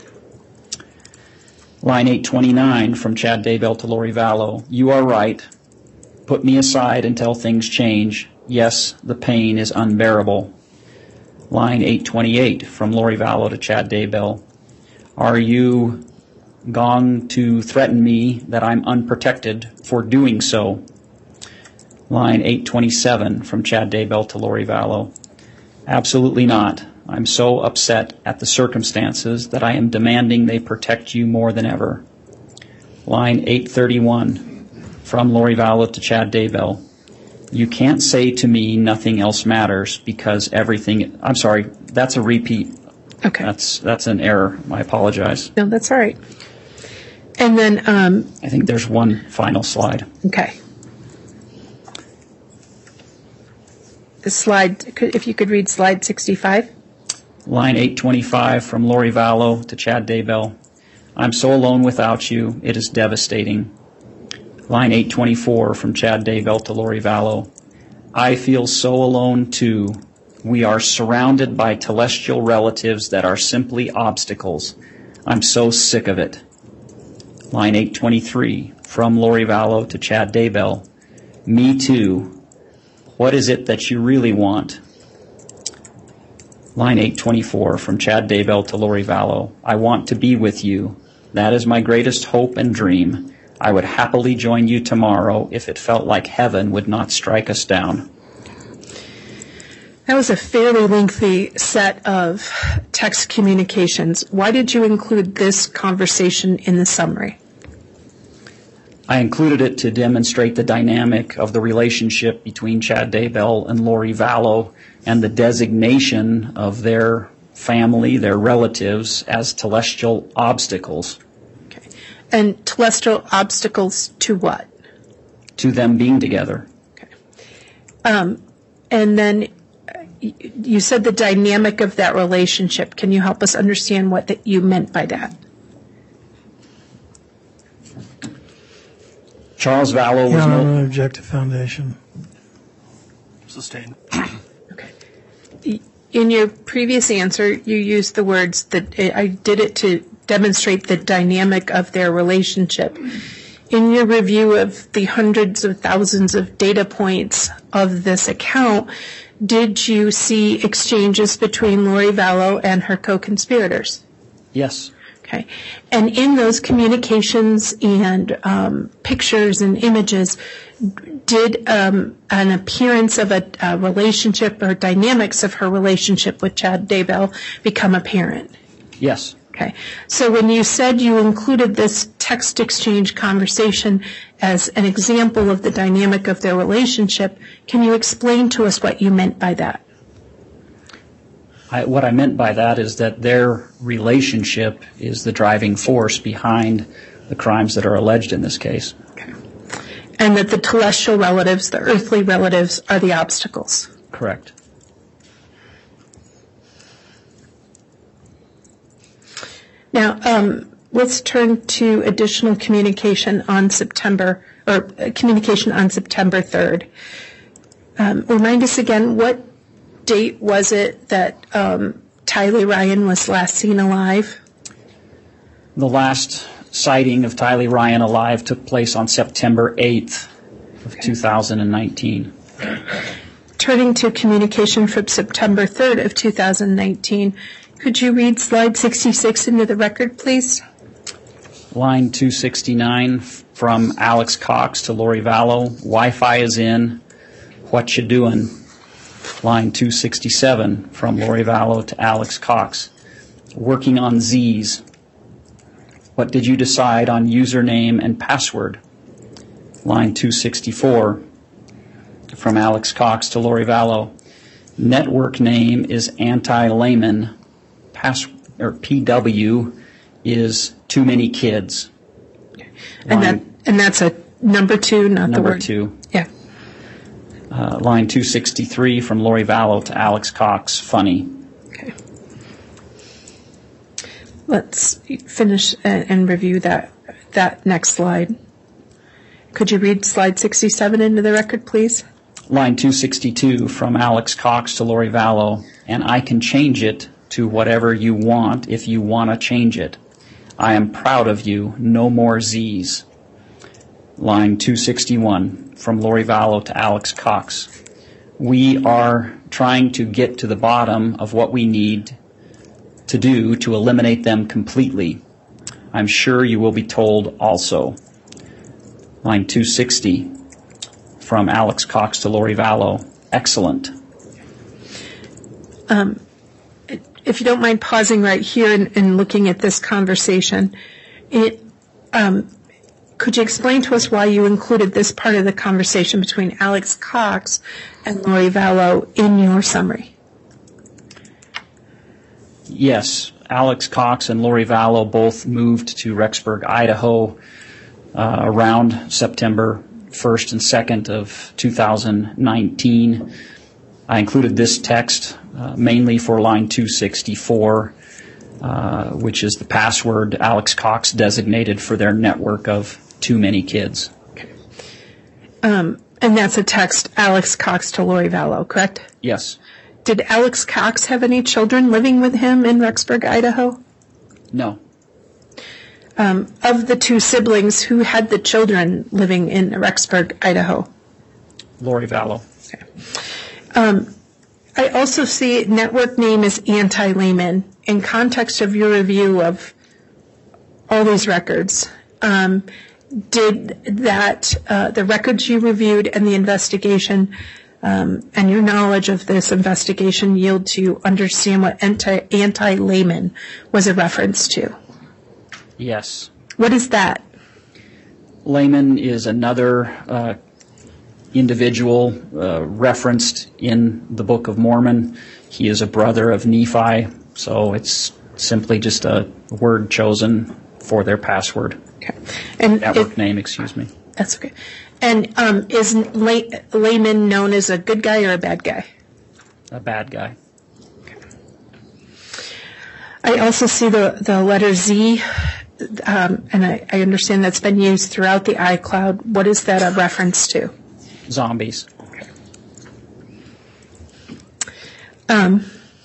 Line eight twenty-nine from Chad Daybell to Lori Vallow. You are right. Put me aside until things change. Yes, the pain is unbearable. Line eight twenty-eight from Lori Vallow to Chad Daybell. Are you going to threaten me that I'm unprotected for doing so? Line eight twenty-seven from Chad Daybell to Lori Vallow. Absolutely not. I'm so upset at the circumstances that I am demanding they protect you more than ever. Line eight thirty-one from Lori Vallow to Chad Daybell. You can't say to me nothing else matters because everything, I'm sorry, that's a repeat. Okay. That's that's an error. I apologize. No, that's all right. And then, um, I think there's one final slide. okay. The slide, could- if you could read slide sixty-five. Line eight twenty-five from Lori Vallow to Chad Daybell. I'm so alone without you. It is devastating. Line eight twenty-four from Chad Daybell to Lori Vallow. I feel so alone too. We are surrounded by telestial relatives that are simply obstacles. I'm so sick of it. Line eight twenty-three, from Lori Vallow to Chad Daybell. Me too. What is it that you really want? Line eight twenty-four, from Chad Daybell to Lori Vallow. I want to be with you. That is my greatest hope and dream. I would happily join you tomorrow if it felt like heaven would not strike us down. That was a fairly lengthy set of text communications. Why did you include this conversation in the summary? I included it to demonstrate the dynamic of the relationship between Chad Daybell and Lori Vallow and the designation of their family, their relatives, as telestial obstacles. Okay. And telestial obstacles to what? To them being together. Okay. Um, and then you said the dynamic of that relationship. Can you help us understand what that you meant by that? Charles Vallow was Your Honor, no... on objective foundation. Sustained. Okay. In your previous answer, you used the words that I did it to demonstrate the dynamic of their relationship. In your review of the hundreds of thousands of data points of this account, did you see exchanges between Lori Vallow and her co-conspirators? Yes. Okay. And in those communications and um, pictures and images, did um, an appearance of a, a relationship or dynamics of her relationship with Chad Daybell become apparent? Yes. Okay. So when you said you included this text exchange conversation as an example of the dynamic of their relationship, can you explain to us what you meant by that? I, what I meant by that is that their relationship is the driving force behind the crimes that are alleged in this case. Okay. And that the telestial relatives, the earthly relatives, are the obstacles. Correct. Now, um, let's turn to additional communication on September, or uh, communication on September third. Um, remind us again, what date was it that um, Tylee Ryan was last seen alive? The last sighting of Tylee Ryan alive took place on September eighth of okay. two thousand nineteen. Turning to communication from September third of two thousand nineteen, could you read slide sixty-six into the record, please? Line two sixty-nine from Alex Cox to Lori Vallow. Wi-Fi is in. What you doing? Line two sixty-seven from Lori Vallow to Alex Cox. Working on Z's. What did you decide on username and password? Line two sixty-four from Alex Cox to Lori Vallow. Network name is anti-layman. Pass, or P W is too many kids. And that and that's a number two, not the word. Number two. Yeah. Uh, line two sixty-three from Lori Vallow to Alex Cox. Funny. Okay. Let's finish and, and review that that next slide. Could you read slide sixty-seven into the record, please? Line two sixty-two from Alex Cox to Lori Vallow, and I can change it to whatever you want if you want to change it. I am proud of you. No more Z's. Line two sixty-one from Lori Vallow to Alex Cox. We are trying to get to the bottom of what we need to do to eliminate them completely. I'm sure you will be told also. Line two sixty from Alex Cox to Lori Vallow. Excellent. Um, if you don't mind pausing right here and, and looking at this conversation, it, um, could you explain to us why you included this part of the conversation between Alex Cox and Lori Vallow in your summary? Yes, Alex Cox and Lori Vallow both moved to Rexburg, Idaho uh, around September first and second of two thousand nineteen. I included this text uh, mainly for line two sixty-four, uh, which is the password Alex Cox designated for their network of too many kids. Okay. Um, and that's a text Alex Cox to Lori Vallow, correct? Yes. did Alex Cox have any children living with him in Rexburg, Idaho? No. Um, of the two siblings, who had the children living in Rexburg, Idaho? Lori Vallow. Okay. Um, I also see network name is Anti-Layman. In context of your review of all these records, um, did that, uh, the records you reviewed and the investigation um, and your knowledge of this investigation yield to understand what anti, anti-layman was a reference to? Yes. What is that? Layman is another uh, individual uh, referenced in the Book of Mormon. He is a brother of Nephi, so it's simply just a word chosen for their password. Okay. And Network it, name, excuse me. That's okay. And um, is lay, Layman known as a good guy or a bad guy? A bad guy. I also see the, the letter Z, um, and I, I understand that's been used throughout the iCloud. What is that a reference to? Zombies. Um,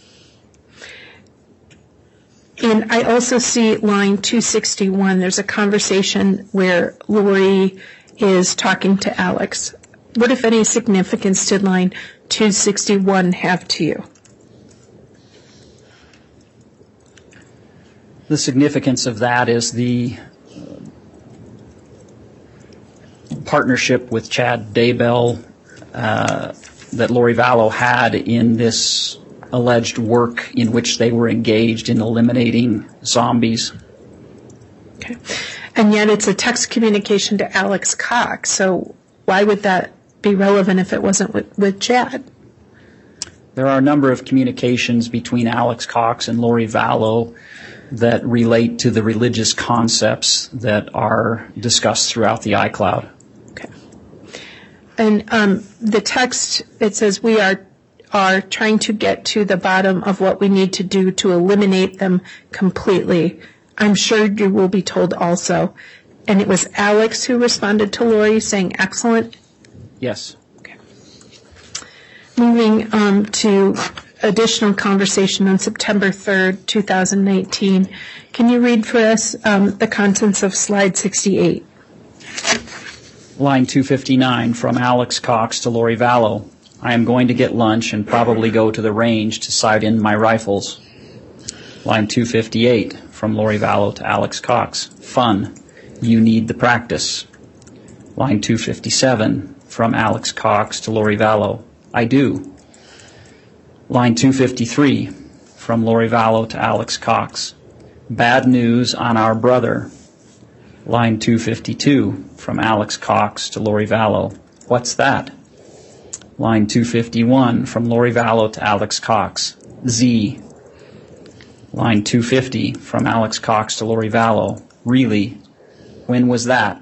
and I also see line two sixty-one. There's a conversation where Lori is talking to Alex. What, if any, significance did line two sixty-one have to you? The significance of that is the partnership with Chad Daybell uh, that Lori Vallow had in this alleged work in which they were engaged in eliminating zombies. Okay. And yet it's a text communication to Alex Cox, so why would that be relevant if it wasn't with, with Chad? There are a number of communications between Alex Cox and Lori Vallow that relate to the religious concepts that are discussed throughout the iCloud. Okay. And um, the text, it says, we are are trying to get to the bottom of what we need to do to eliminate them completely. I'm sure you will be told also. And it was Alex who responded to Lori saying, excellent? Yes. Okay. Moving um, to additional conversation on September third, two thousand nineteen. Can you read for us um, the contents of slide sixty-eight? Line two fifty-nine from Alex Cox to Lori Vallow. I am going to get lunch and probably go to the range to sight in my rifles. Line two fifty-eight from Lori Vallow to Alex Cox. Fun. You need the practice. Line two fifty-seven from Alex Cox to Lori Vallow. I do. Line two fifty-three from Lori Vallow to Alex Cox. Bad news on our brother. Line two fifty-two from Alex Cox to Lori Vallow. What's that? Line two fifty-one from Lori Vallow to Alex Cox. Z. Line two fifty from Alex Cox to Lori Vallow. Really? When was that?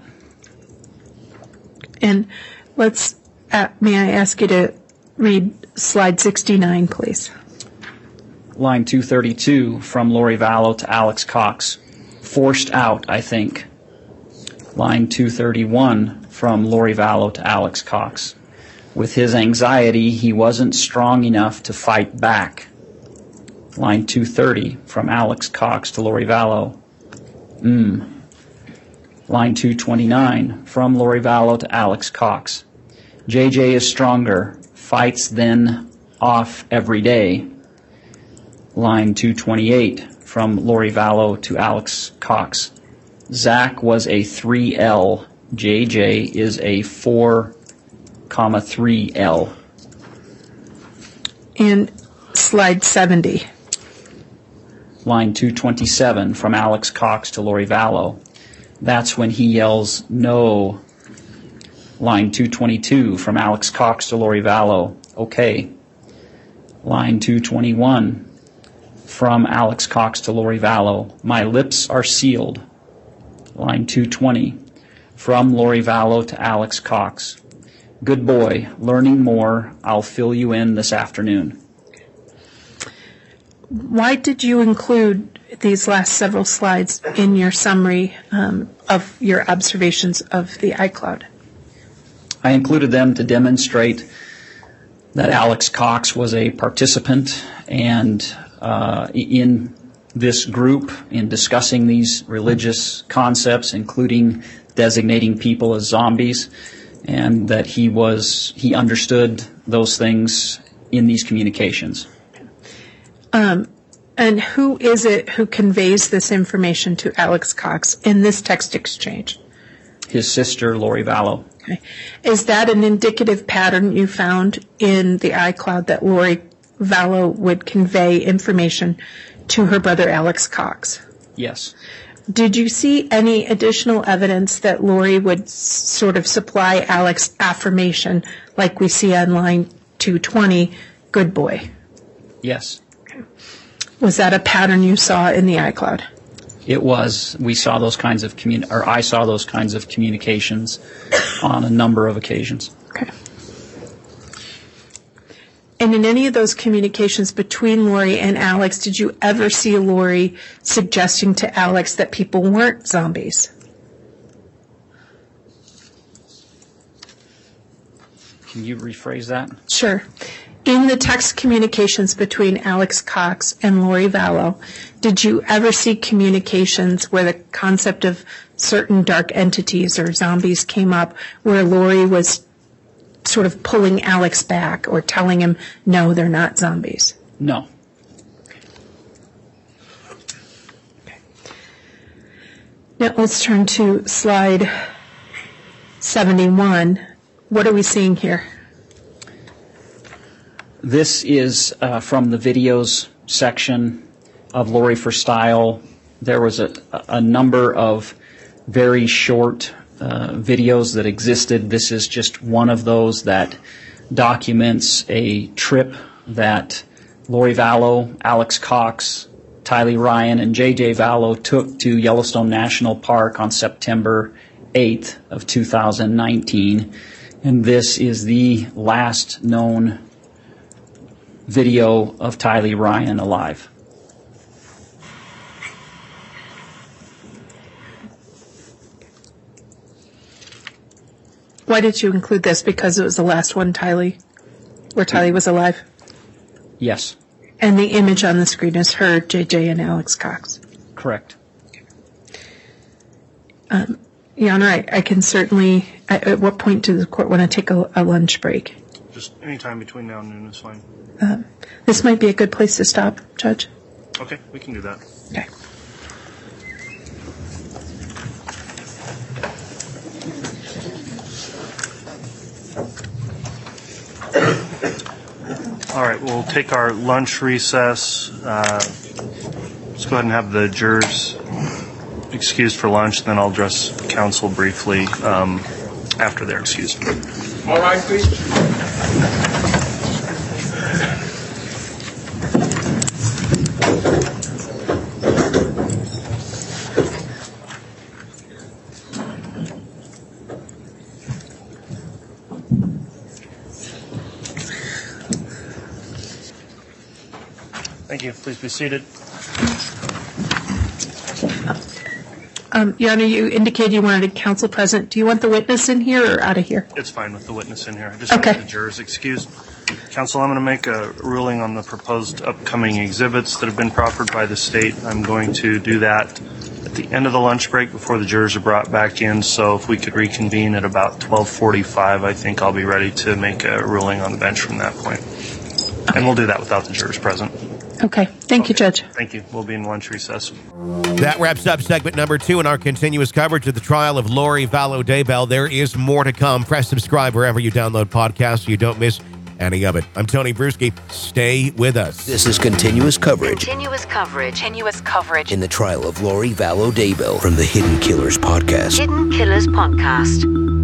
And let's, uh, may I ask you to read slide sixty-nine, please? Line two thirty-two from Lori Vallow to Alex Cox. Forced out, I think. Line two thirty-one from Lori Vallow to Alex Cox. With his anxiety, he wasn't strong enough to fight back. Line two thirty from Alex Cox to Lori Vallow. Mm. Line two twenty-nine from Lori Vallow to Alex Cox. J J is stronger. Fights then off every day. Line two twenty-eight from Lori Vallow to Alex Cox. Zach was a three L. J J is a four comma three L. And slide seventy. Line two twenty-seven from Alex Cox to Lori Vallow. That's when he yells, no. Line two twenty-two from Alex Cox to Lori Vallow. Okay. Line two twenty-one from Alex Cox to Lori Vallow. My lips are sealed. Line two twenty from Lori Vallow to Alex Cox. Good boy. Learning more. I'll fill you in this afternoon. Why did you include these last several slides in your summary um, of your observations of the iCloud? I included them to demonstrate that Alex Cox was a participant and uh, in this group in discussing these religious concepts, including designating people as zombies, and that he was he understood those things in these communications. Um, and who is it who conveys this information to Alex Cox in this text exchange? His sister, Lori Vallow. Okay. Is that an indicative pattern you found in the iCloud that Lori Vallow would convey information to her brother Alex Cox? Yes. Did you see any additional evidence that Lori would s- sort of supply Alex affirmation like we see on line two twenty, good boy? Yes. Was that a pattern you saw in the iCloud? It was. We saw those kinds of commun- or I saw those kinds of communications on a number of occasions. Okay. And in any of those communications between Lori and Alex, did you ever see Lori suggesting to Alex that people weren't zombies? Can you rephrase that? Sure. In the text communications between Alex Cox and Lori Vallow, did you ever see communications where the concept of certain dark entities or zombies came up, where Lori was sort of pulling Alex back or telling him, no, they're not zombies? No. Okay. Now let's turn to slide seventy-one. What are we seeing here? This is uh, from the videos section of Lori for Style. There was a, a number of very short uh, videos that existed. This is just one of those that documents a trip that Lori Vallow, Alex Cox, Tylee Ryan, and J J Vallow took to Yellowstone National Park on September eighth of two thousand nineteen. And this is the last known video of Tylee Ryan alive. Why did you include this? Because it was the last one, Tylee, where Tylee was alive? Yes. And the image on the screen is her, J J, and Alex Cox. Correct. Um, Your Honor, I, I can certainly, at, at what point does the court want to take a, a lunch break? Just any time between now and noon is fine. Um, this might be a good place to stop, Judge. Okay, we can do that. Okay. All right, we'll take our lunch recess. Uh, let's go ahead and have the jurors excused for lunch, then I'll address counsel briefly um, after they're excused. All right, please. Thank you. Please be seated. Um, Your Honor, you indicated you wanted a counsel present. Do you want the witness in here or out of here? It's fine with the witness in here. I just Okay. want the jurors excused. Counsel, I'm going to make a ruling on the proposed upcoming exhibits that have been proffered by the state. I'm going to do that at the end of the lunch break before the jurors are brought back in. So if we could reconvene at about twelve forty-five, I think I'll be ready to make a ruling on the bench from that point. And we'll do that without the jurors present. Okay. Thank you, Judge. Thank you. We'll be in lunch recess. That wraps up segment number two in our continuous coverage of the trial of Lori Vallow Daybell. There is more to come. Press subscribe wherever you download podcasts so you don't miss any of it. I'm Tony Bruschi. Stay with us. This is continuous coverage Continuous coverage. Continuous coverage. in the trial of Lori Vallow Daybell from the Hidden Killers podcast. Hidden Killers Podcast.